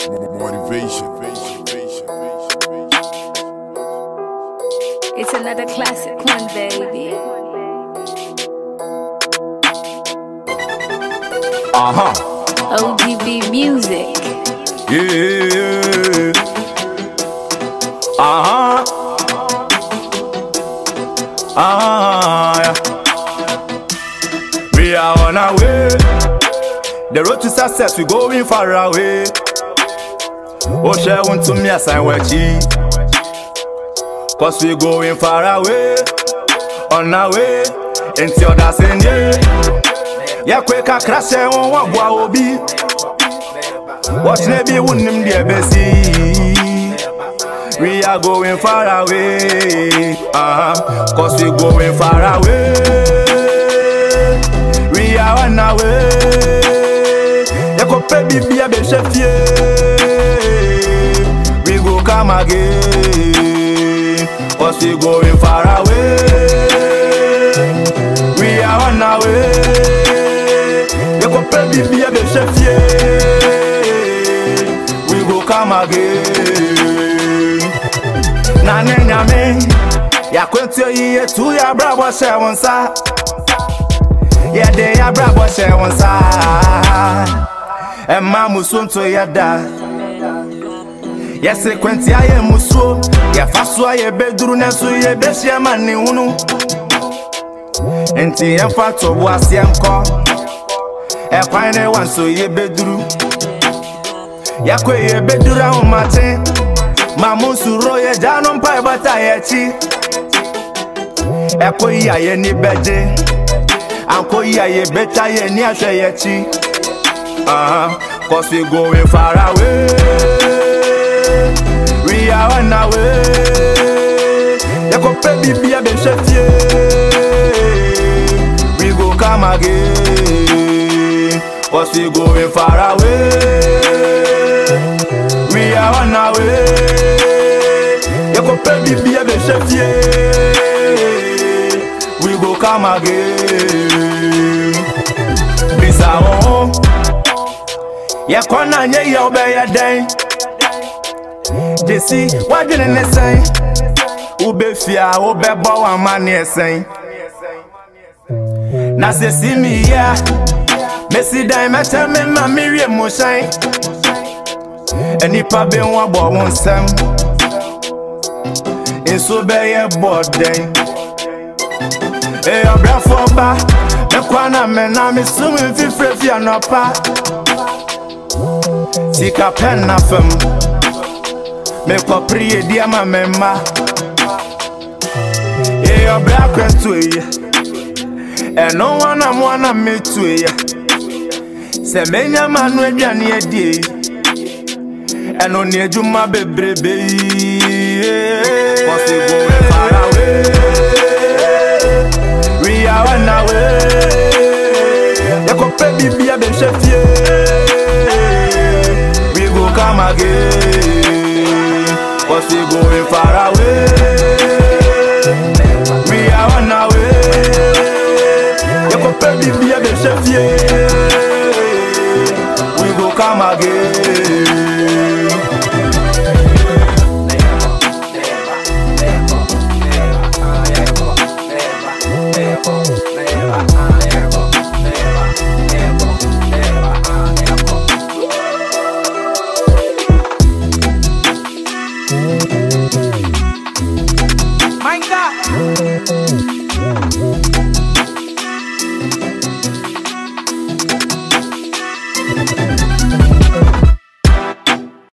Motivation. It's another classic one, baby. OGB music. Yeah. Yeah. We are on our way. The road to success, we going far away. Oh, share one to me, I sign what ye. Cause we going far away. On our way. Until that's in yeah. Ya kweka crash on what obi. Watch nebi wunim the besi. We are going far away. Cause we going far away. We are on our way. Ya ko baby be a be chefie. We go come again. Cause we going far away. We are on our way. Ya ko baby be a be chefie. We go come again. Na nyame ya kwentio yiye tu ya brabo she wonsa. Ya de ya brabo she wonsa. Emma musunto ya da. Ya se kwentia ye musuo. Ya fasua ye beduru nesu ye besia mani hunu. Enti ya fato buasi enko. E kwaine wanso ye beduru. Ya kwe ye bedura umate. Mamusu roye jano mpa bata yechi. Eko iya ye ni bede. Anko iya ye beta ye ni ashe yechi. Cause we going far away. We are on our way. Eko baby be a be chefie. We go come again. Cause we going far away. We are on our way. Yako baby be a be chefie. We go come again. Bisa oh. Yako na nye ya obe ya den. Jesi wadine nesen. Ube fia ube bawa mani esen. Na se si mi ya. Mesi dai mete me ma mirie mo shine. Enipa be won bo won sam. Inso be ye body. E obra for ba. Me kwana me na me sumi fifrefi anopa. Sika pen na fam. Me ko priye dia ma memma. E obra kwetu ye. E no wana me tu ye. Se menya manu aduane adie. And on the Juma baby, cause we going far away. We are on our way. Ya ko baby be a be chefie. We go come again. Cause we going far away. We are on our way. Ya ko baby be a be chefie. We go come again.